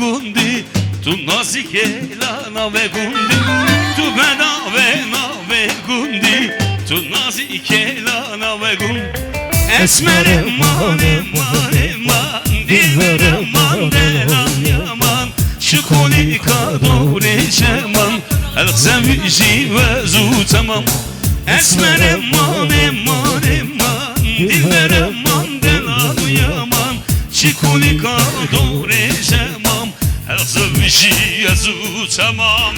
gundi tu nazike nave gundi tu bedave nave gundi tu nazike nave gundi esmer eman eman eman dilber eman delan yaman şukuli kadore şeman el-Xemiji ve zu tamam esmer eman eman eman dilber eman delan yaman şukuli kadore şeman el-Xemiji ve zu tamam.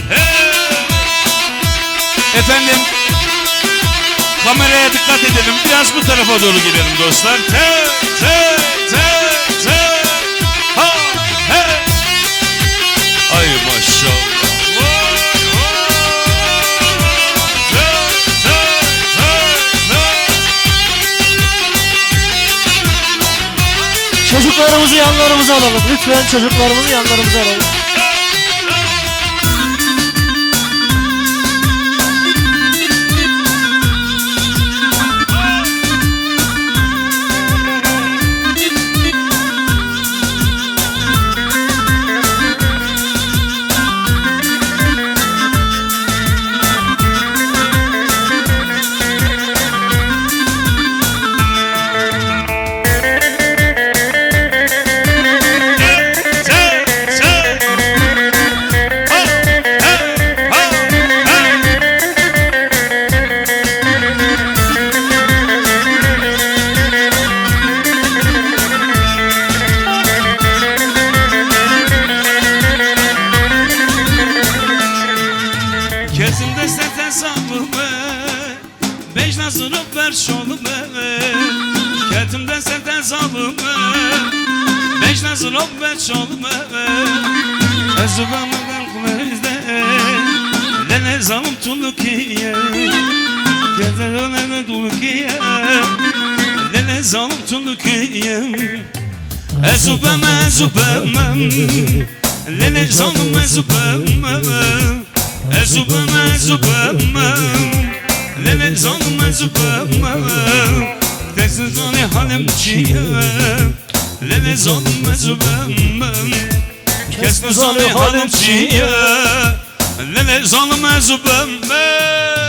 Efendim kameraya dikkat edelim, biraz bu tarafa doğru gidelim dostlar. Te te te te ha he. Ay maşallah. Çocuklarımızı yanlarımıza alalım. Lütfen çocuklarımızı yanlarımıza alalım. Kesimde sete sabıme beş nazırıp ver şolume ketimde sete sabıme beş nazırıp ver şolume ezubamdan kumerizde lene zalım tulukiye kezerone tulukiye lene zalım tulukiye ezubame ezubame lene zalım ezubame ezubama ezubama lene zalma ezubama teksiz zani halim çiye lene zalma ezubama kesme zani halim çiye lene zalma ezubama